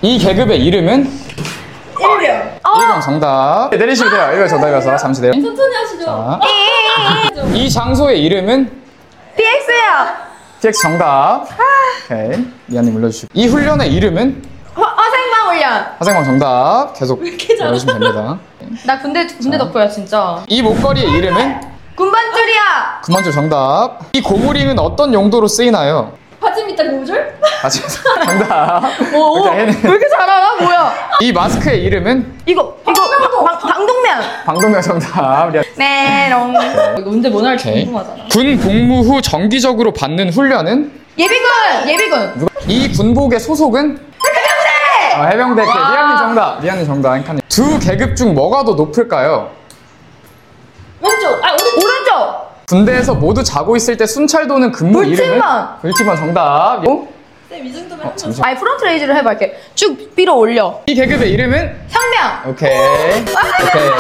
이 계급의 이름은? 일병. 일병 정답. 내리시면 돼요. 일병 정답이어서 잠시 내요. 천천히 하시죠. 자, 이 장소의 이름은? PX요. TX 정답. 오케이. 미안님 올려주시고. 이 훈련의 이름은? 화생방 훈련. 화생방 정답. 계속 이렇게 잘하나? 올려주시면 됩니다. 나 군대 덕후야 진짜. 이 목걸이의 이름은? 군반줄이야. 구만줄 정답. 이 고무링은 어떤 용도로 쓰이나요? 바지 밑에 고무줄? 다시 정답. 오, 일단 왜 이렇게 잘 알아? 뭐야? 이 마스크의 이름은? 이거 방독면. 방독면 정답. 메롱. 이거 문제 뭐 나올지 오케이. 궁금하잖아. 군 복무 후 정기적으로 받는 훈련은? 예비군. 이 군복의 소속은? 해병대! 해병대. 리안님 정답. 리안님 정답. 앵카님. 두 계급 중 뭐가 더 높을까요? 왼쪽. 오른쪽. 군대에서 모두 자고 있을 때 순찰 도는 근무 이름은? 불침번. 불침번 정답. 쌤, 이 정도면 한 잠시만. 아니 프론트 레이즈를 해봐 이렇게 쭉 밀어 올려. 이 계급의 이름은? 혁명. 오케이. 오케이.